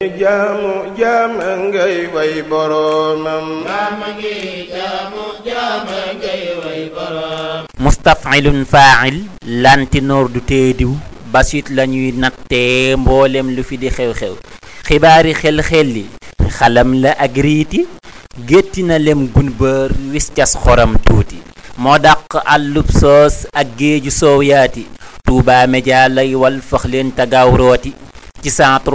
jaamu jaama ngay way boromam mustaf'ilun fa'il lantinoor du teediw basit lañuy nattee mboolem lu fi di xew-xew xibaari xel-xel li xalam la ak riiti gétti na lem gunbër wis cas xoram tuuti moo dàq àllub soos ak géeju soow yaati Touba Média lay wal fax leen tagaaw rooti ci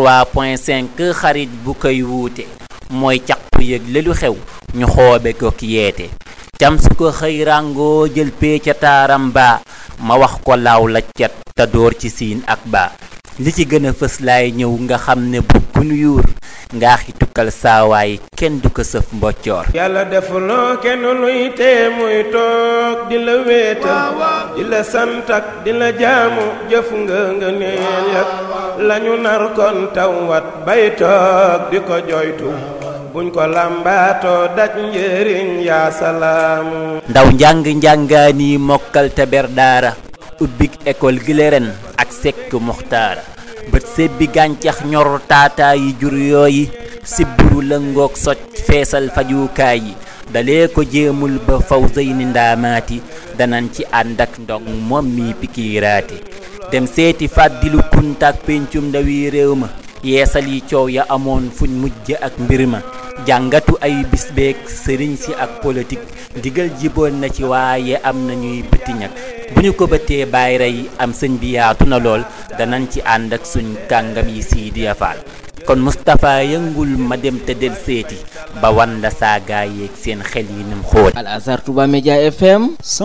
103.5 xarit bu koy wuute mooy caqu yëg lelu xew ñu xoobe ko ki yeete cam su ko xëy ràngoo jël pee ca taaram baa ma wax ko laaw la cet te door ci siin ak baa li ci gën a fës laay ñëw nga xam ne bukkunu yuur ngaa xi tukkal saawaay kenn du ko sëf mboccoor yàlla defuloo kenn luy tee muy toog di la wéetal di la santak di la jaamu jëf nga neel yak lañu nar kon tawat bay toog di ko joytu buñ ko làmbaatoo daj njëriñ yaa salaamu ndaw njàngaani mokkal te ber daara ubbik école gi ren ak sekk muxtaara bët sebbi gàncax ñor taataa yi jur yooyi sibburu la ngoog soj feesal fajukaay yi dalee ko jéemul ba Fawzeyni ndaamaati danan ci ànd ak ndong moom mi pikiiraati dem seeti fàddilu kuntaak péncum ndawi réew ma yeesal yi coow ya amoon fuñ mujj ak mbir ma jàngatu ay bis beek sëriñ si ak politique ndigal jiboon na ci waaye am na ñuy bëtti ñag bu ñu ko bëttee bàyyi rey am sëñ bi yaatu na lool danañ ci ànd ak suñ kàngam yi Sidi Faal kon Moustapha yëngul ma dem te del seeti ba wanda saagaa yeeg seen xel yi nim xóot Al Azhar Touba Média FM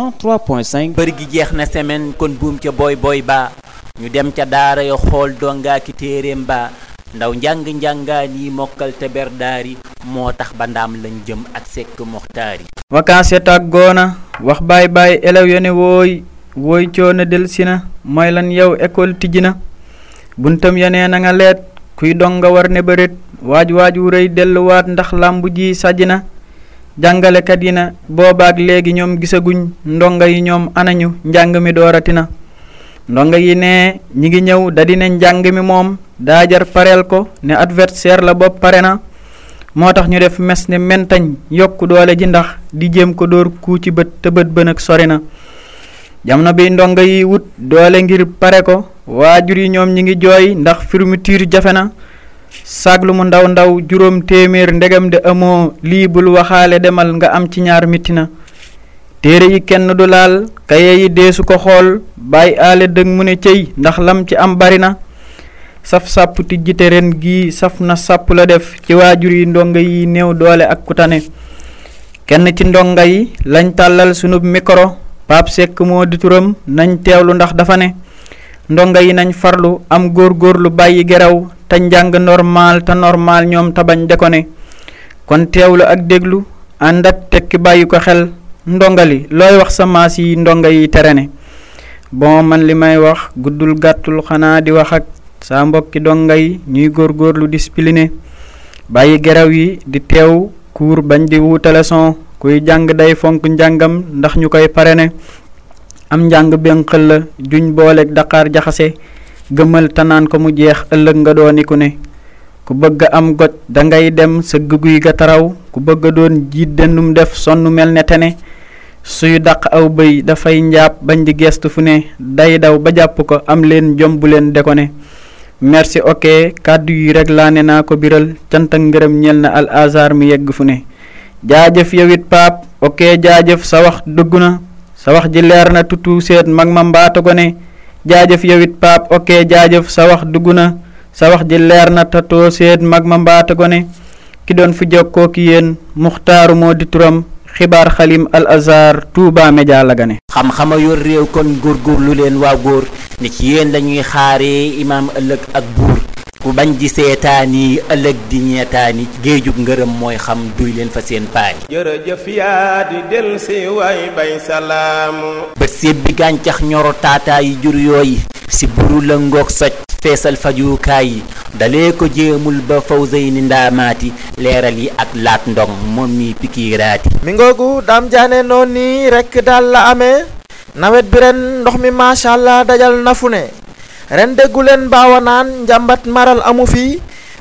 103.5 bër gi jeex na semaine kon buum ca boy ba ñu dem ca daara yo xool dongaa ki téeréem ba ndaw njàngaan yi mokkal te ber daari moo tax ba ndaam lañ jëm ak sekk muxtaari vacances tàggoona wax baay elew yone wooy coono del sina mooy lan yow école tijji na buntam yenee na nga leet kuy donga war ne bërit waaj wu rëy delluwaat ndax làmbu ji sàjj na jàngalekat yi na boobaak léegi ñoom gisaguñ ndonga yi ñoom anañu njàng mi doorati na ndonga yi ne ñi ngi ñëw da dina njàng mi moom daa jar pareel ko ne adversaire la bopp pare na moo tax ñu def mes ne mentañ yokku doole ji ndax di jéem ko dóor ku ci bët te bët nag sori na jamono bi ndonga yi wut doole ngir pare ko waajur yi ñoom ñi ngi jooy ndax fourniture jafe na saglu mu ndaw juróom téeméer ndegam de amoo lii bul waxaale demal nga am ci ñaar mitti na téere yi kenn du laal kaye yi deesu ko xool bàyyi aale dëgg mu ne cëy ndax lam ci am bari na saf sàpp tijjite ren gii saf na sàpp la def ci waajur yi ndonga yi néew doole ak kutane kenn ci ndonga yi lañ tàllal sunub micro Pape Seck moo di turam nañ teewlu ndax dafa ne ndonga yi nañ farlu am góorgóorlu bàyyi geraw te njàng normal ñoom tabañ de ko ne kon teewlu ak déglu ànd ak tekki bàyyi ko xel ndongali looy wax sa maas yi ndonga yi tere ne bon man li may wax guddul gàttul xanaa di wax ak saa mbokki donga yi ñuy góorgóorlu discipliné bàyyi geraw yi di teew kuur bañ di wuute leçon kuy jàng day fonk njàngam ndax ñu koy parene am njàng benqël la juñ booleeg daqaar jaxase gëmal tanaan ko mu jeex ëllëg nga dooniku ne ku bëgg am goj dangay dem sa guy ga taraw ku bëgg doon jiit dendum def sonn mel ne tene suy daq aw bëy dafay njaab bañ di gestu fu ne day daw ba jàpp ko am leen jom bu leen de ko ne merci ok kàddu yi rek laa ne naa ko biral cant ak ngërëm ñel na Al Azhar mi yegg fu ne jaajëf yowit Pape ok jaajëf sa wax dëgg na sa wax ji leer na tutu seet mag ma mbaata gone jaajëf yowit Pape ok jaajëf sa wax dugg na sa wax ji leer na tatoo seet mag ma mbaata gone ki doon fi jokkoo ki yéen muxtaaru moo di turam xibaar xalim Al Azhar Touba Média la gane xam-xama yor réew kon góorgóorlu leen waa góor ni ci yéen lañuy xaaree imaam ëllëg ak buur ku bañ di seetaani ëllëg di ñeetaani géejug ngërëm mooy xam duy leen fa seen paani jërëjëf yaa di del si way bay salaamu bët séb bi gàncax ñoro taataa yi jur yooyi si buru la ngoog soj feesal fajukaay yi dalee ko jéemul ba Fawzeyni ndaamaati leeral yi ak laat ndong moom mi pikiiraati mi ngoogu daam jaane noon nii rekk daal la amee nawet bi ren ndox mi macha allah dajal na fu ne ren déggu leen baawa naan njàmbat maral amu fi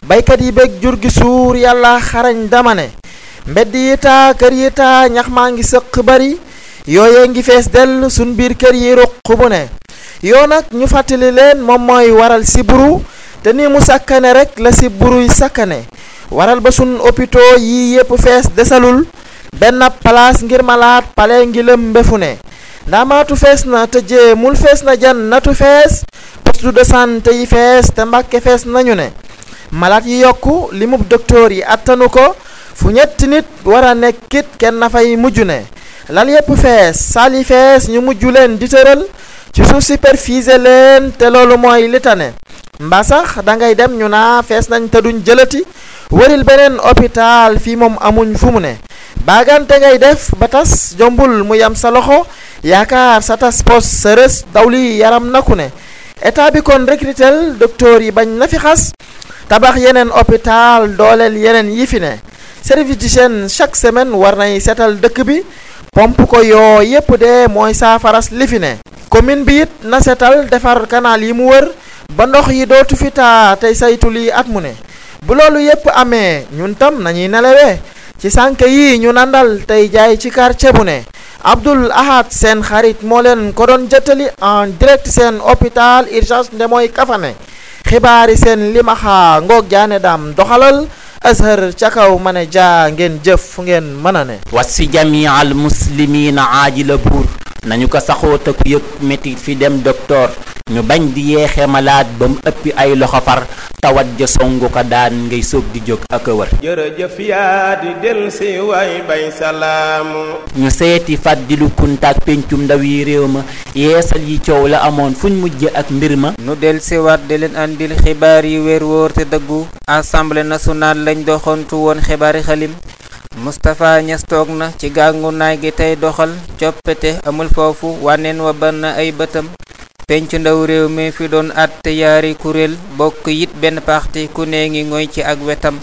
baykat yi bég jur gi suur yàlla xarañ dama ne mbedd yi taa kër yi taa ñax maa ngi sëq bari yooyee ngi fees dell sun biir kër yi ruq bu ne yoo nag ñu fàttali leen moom mooy waral siburu te ni mu sakkane rek la siburuy sakkane waral ba sun hôpitaux yi yépp fees desalul benn palaas ngir malaat pale ngi lëm mbefu ne ndaamaatu fees na te jéemul fees na jan natu fees poste de santé yi fees te Mbàkke fees nañu ne malaat yi yokku limub docteur yi attanu ko fu ñetti nit war a nekkit kenn na fay mujj ne lal yépp fees saal yi fees ñu mujj leen di tëral ci suuf superficie leen te loolu mooy li tane mbaa sax dangay dem ñu naa fees nañ te duñ jëlati wëril beneen hôpital fii moom amuñ fu mu ne baagante ngay def ba tas jombul mu yam sa loxo yaakaar sa tas pos sa rës dawli yaram naku ne état bi kon recrutel docteur yi bañ na fi xas tabax yeneen hôpital dooleel yeneen yi fi ne service d'hygiène chaque semaine war nay seetal dëkk bi pompe ko yoo yépp de mooy saafaras li fi ne commune bi it na seetal defar canal yi mu wër ba ndox yi dootu fi taa tey saytu lii at mu ne bu loolu yépp amee ñun tam nañuy nelawee ci sànk yi ñu nandal tey jaay ci quartier bu ne Abdoul Ahad seen xarit moo leen ko doon jëttali en direct seen hôpital urgence nde mooy kafane xibaari seen limaxa ngoog jaane daam doxalal Azhar ca kaw ma ne jaa ngeen jëf fu ngeen mën a ne wasi jamii al muslimiina aajila buur nañu ko saxoo te ku yëg métit fi dem docteur ñu bañ di yeexe malaat ba mu ëppi ay loxo far tawat ja songu ko daan ngay sóog di jóg ak a wër jërëjëf yaa di del si waay bay salaamu ñu seeti Fàdilu Kunta ak pencum ndaw yi réew ma yeesal yi coow la amoon fuñ mujj ak mbir ma nu del siwaat di leen andil xibaar yi wér wóor te dëggu assemblée nationale lañ doxantu woon xibaari xalim Moustapha Niass toog na ci gàngu naay gi tey doxal coppite amul foofu wànneen wa ban ay bëtam penc ndaw réew mi fi doon àtte yaari kuréel bokk it benn parti ku ne ngi ngoy ci ak wetam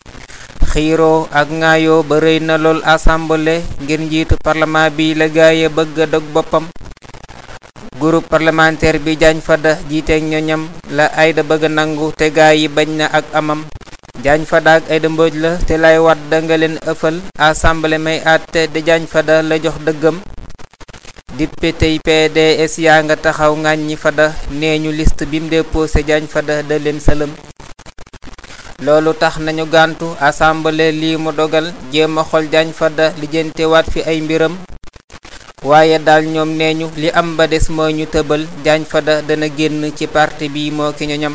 xiiroo ak ŋaayoo ba rëy na lool assemblée ngir njiitu parlement bi la gaaye bëgg a dog boppam groupe parlementaire bi Diagne Fada jiiteeg ñoñam la Aïda bëgg nangu te gaa yi bañ na ak amam Diagne Fada ak Aïda Mbodj la te lay wat da nga leen ëffal assemblée may àtte de Diagne Fada la jox dëggam député yi PDS yaa nga taxaw ŋàññi Fada nee ñu liste bi mu déposé Diagne Fada da leen sëlëm loolu tax nañu gàntu assemblée lii mu dogal jéem a xol Diagne Fada lijjante waat fi ay mbiram waaye daal ñoom nee ñu li am ba des mooy ñu tëbal Diagne Fada dana génn ci parti bi moo ki ñoñam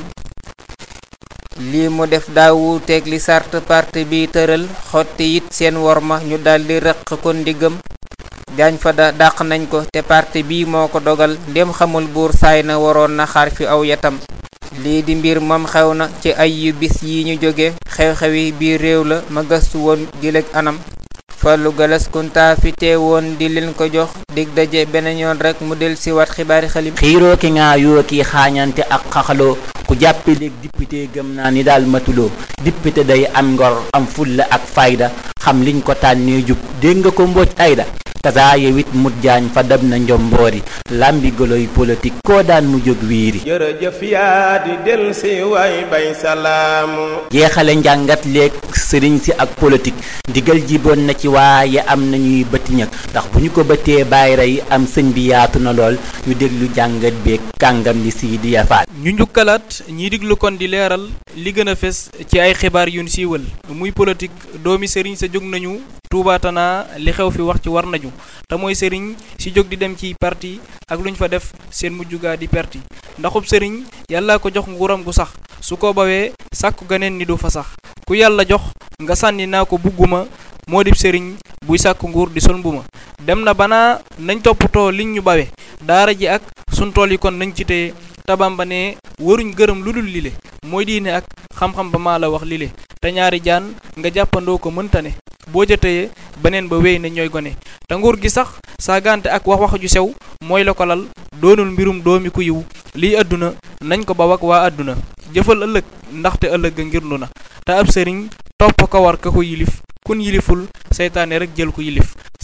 lii mu def daawu teeg li sart parti bi tëral xotti it seen worma ñu daldi rëq ko ndiggam Diagne Fada dàq nañ ko te parti bi moo ko dogal ndem xamul buur saay na waroon na xaar fi aw yatam lii di mbir moom xew na ci ay yu bis yi ñu jóge xew-xewi biir réew la ma gëstu woon gileeg anam Fallou Galass Kunta fi teewoon di leen ko jox dig daje beneen yoon rek mu del si waat xibaari xalim xiiroo ki ngaa yoo ki xaañante ak xaxaloo ku jàppe léeg député gëm naa ni daal matuloo député day am ngor am fulla ak fayda xam liñ ko tànnee jub dégg nga ko Mbodj Aïda kasaa yewit mut Diagne Fada na njomboori lambi goloy politique koo daan mu jóg wiiri jërëjëf yaa di del si waay bay salaamu jeexale njàngat léeg sëriñ si ak politique ndigal jiboon na ci waaye am nañuy bëtti ñëg ndax bu ñu ko bëttee bàyyi rey am sëñ bi yaatu na lool ñu déglu jàngat beeg kàngam li sii di yafaat ñu njukkalaat ñi diglu kon di leeral li gën a fes ci ay xibaar yuñ siiwal muy politique doomi sëriñ sa jóg nañu tuubaatana li xew fi wax ci war nañu te mooy sëriñ si jóg di dem ci parti ak luñ fa def seen mujjugaa di perti ndaxub sëriñ yàlla ko jox nguuram gu sax su ko bawee sàkku ganeen ni du fa sax ku yàlla jox nga sànni naa ko bugguma moo dib sëriñ buy sàkku nguur di sol mbuma dem na banaa nañ toppatoo liñ ñu bawe daara ji ak sun tool yi kon nañ ci téye tabamba ne waruñ gërëm lu dul lile mooy diine ak xam-xam ba maa la wax lile te ñaari jaan nga jàppandoo ko mënta ne boo ca tëyee beneen ba wéy na ñooy gone te nguur gi sax saagante ak wax ju sew mooy la ko lal doonul mbirum doomi ku yiw lii àdduna nañ ko ba wak waa àdduna jëfal ëllëg ndaxte ëllëg ga ngirlu na te ab sëriñ topp ko war ka ko yilif kun yiliful seytaane rek jël ko yilif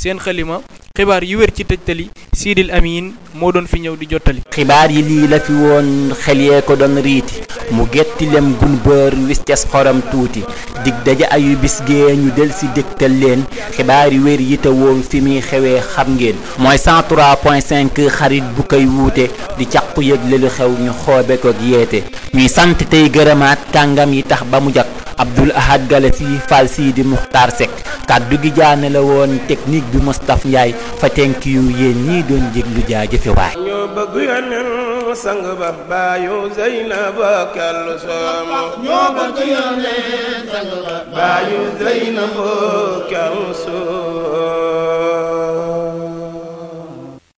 seen xalima xibaar yu wér ci tëjtali Sidil Amin moo doon fi ñëw di jottali. xibaar yi lii la fi woon xel yee ko doon riiti mu getti lem gun bër wis cas xorom tuuti dig daja ayu bis gee ñu del si dégtal leen xibaar yu wér yi te woon fi muy xewee xam ngeen mooy 103.5 xarit bu koy wuute di càqu yëgle lu xew ñu xoobe ko yeete ñuy sant tey gërëmaat kàngam yi tax ba mu jak Abdoul Ahad Galasi Fall Sidi Muxtaar Seck kàddu gi jaane la woon technique bi Moustapha Ndiaye fa tenk yu yéen ñii doon jéglu jaajëfe waay ñoo bëgg yonen sang ba baayu Zeynab Kallu Soom ñoo bëgg yonen sang ba baayu Zeynab Kallu Soom